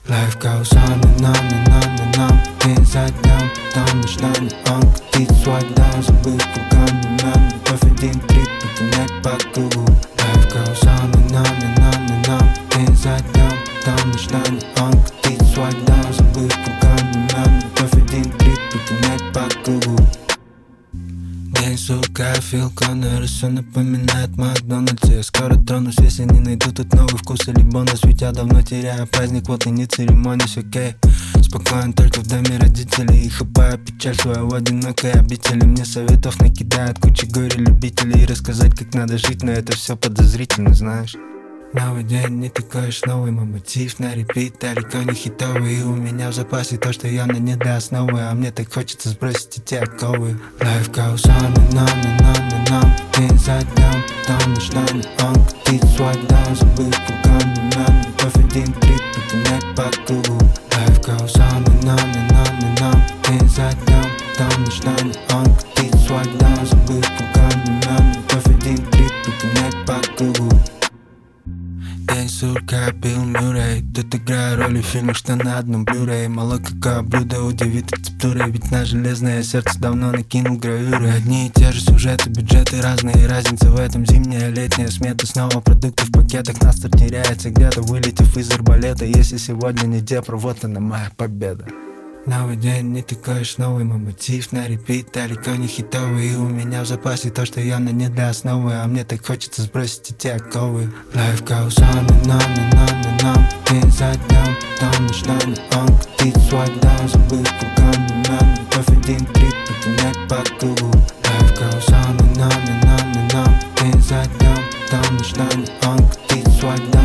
Life goes on and on and on and on. Inside down, там ночная неонка. Ты свой даун, забыл кругом имен. Вновь один трип, подгонять по кругу. Life goes on and on and on and on. Inside down, там ночная неонка. Ты свой даун, забыл кругом имен. Вновь один трип, подгонять по кругу. День, сука, Фил Коннор, все напоминает Макдональдс. Я скоро тронусь, если не найду тут новый вкус или бонус. Ведь я давно теряю праздник, вот и не церемонюсь, окей. Спокоен только в доме родителей и хапаю печаль своего одинокой обители. Мне советов накидают куча горе-любителей. И рассказать, как надо жить, но это все подозрительно, знаешь. Новый день, не такой уж новый, мой мотив на репит, далеко не хитовый. И у меня в запасе то, что явно не для основы. А мне так хочется сбросить эти оковы. Life goes on and on and on and on. Inside down, там ночная неонка. Ты свой даун, забыл кругом имен. Вновь один трип, подгонять по кругу. Life goes on and on and on and on. Inside down, там ночная неонка. Ты свой даун, забыл кругом имен. Вновь один трип, подгонять по кругу. День, сурка, Билл Мюррей. Тут играю роли в фильмах, что на одном блюрей. Мало какое блюдо удивит рецептурой. Ведь на железное сердце давно накинул гравюры. Одни и те же сюжеты, бюджеты разные. Разница в этом зимняя, летняя смета. Снова продукты в пакетах, настр теряется где-то, вылетев из арбалета. Если сегодня не Днепр, вот она моя победа. Новый день, не такой уж новый, мой мотив на репит, далеко не хитовый. И у меня в запасе то, что явно не для основы. А мне так хочется сбросить эти оковы. Life goes on and on and on and on. Inside down, там ночная неонка. Ты свой даун, забыл кругом имен. Вновь один трип, подгонять по кругу. Life goes on and on and on and on. Inside down, там ночная неонка. Ты свой даун.